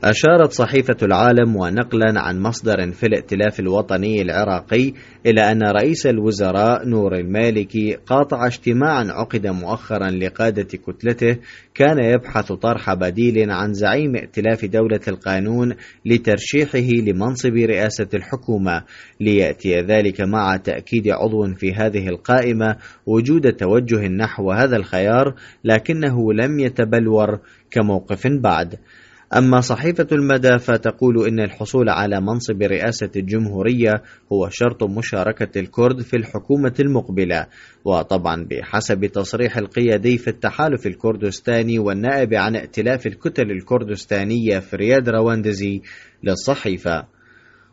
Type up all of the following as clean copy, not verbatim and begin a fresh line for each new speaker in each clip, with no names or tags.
أشارت صحيفة العالم ونقلا عن مصدر في الائتلاف الوطني العراقي إلى أن رئيس الوزراء نور المالكي قاطع اجتماعا عقد مؤخرا لقادة كتلته كان يبحث طرح بديل عن زعيم ائتلاف دولة القانون لترشيحه لمنصب رئاسة الحكومة، ليأتي ذلك مع تأكيد عضو في هذه القائمة وجود توجه نحو هذا الخيار، لكنه لم يتبلور كموقف بعد. أما صحيفة المدى فتقول إن الحصول على منصب رئاسة الجمهورية هو شرط مشاركة الكرد في الحكومة المقبلة، وطبعا بحسب تصريح القيادي في التحالف الكردستاني والنائب عن ائتلاف الكتل الكردستانية فرياد رواندزي للصحيفة.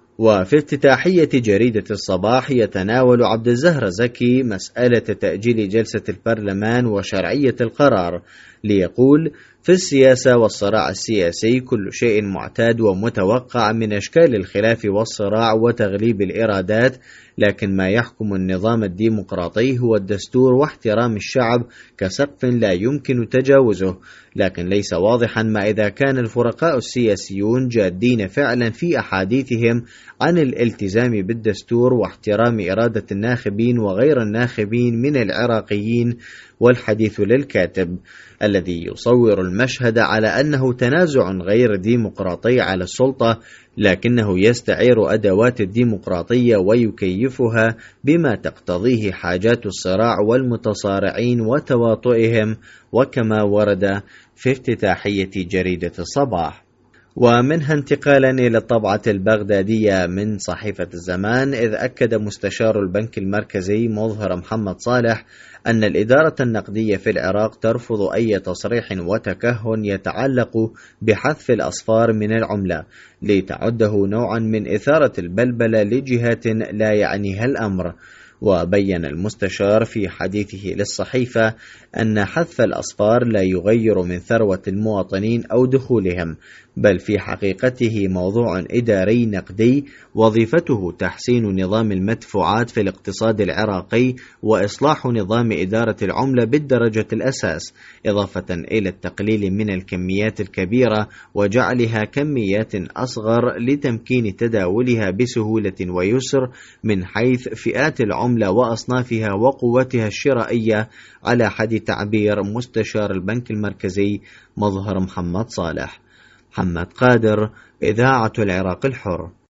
وفي افتتاحية جريدة الصباح يتناول عبد الزهر زكي مسألة تأجيل جلسة البرلمان وشرعية القرار، ليقول: في السياسة والصراع السياسي كل شيء معتاد ومتوقع من أشكال الخلاف والصراع وتغليب الإرادات، لكن ما يحكم النظام الديمقراطي هو الدستور واحترام الشعب كسقف لا يمكن تجاوزه، لكن ليس واضحا ما إذا كان الفرقاء السياسيون جادين فعلا في أحاديثهم عن الالتزام بالدستور واحترام إرادة الناخبين وغير الناخبين من العراقيين. والحديث للكاتب الذي يصور المشهد على أنه تنازع غير ديمقراطي على السلطة، لكنه يستعير أدوات الديمقراطية ويكيفها بما تقتضيه حاجات الصراع والمتصارعين وتواطئهم، وكما ورد في افتتاحية جريدة الصباح. ومنها انتقالا إلى الطبعة البغدادية من صحيفة الزمان، إذ أكد مستشار البنك المركزي مظهر محمد صالح أن الإدارة النقدية في العراق ترفض أي تصريح وتكهن يتعلق بحذف الأصفار من العملة، لتعده نوعا من إثارة البلبلة لجهات لا يعنيها الأمر. وبين المستشار في حديثه للصحيفة أن حذف الأصفار لا يغير من ثروة المواطنين أو دخولهم، بل في حقيقته موضوع إداري نقدي وظيفته تحسين نظام المدفوعات في الاقتصاد العراقي وإصلاح نظام إدارة العملة بالدرجة الأساس، إضافة إلى التقليل من الكميات الكبيرة وجعلها كميات أصغر لتمكين تداولها بسهولة ويسر من حيث فئات العملة وأصنافها وقوتها الشرائية، على حد تعبير مستشار البنك المركزي مظهر محمد صالح. محمد قادر، إذاعة العراق الحر.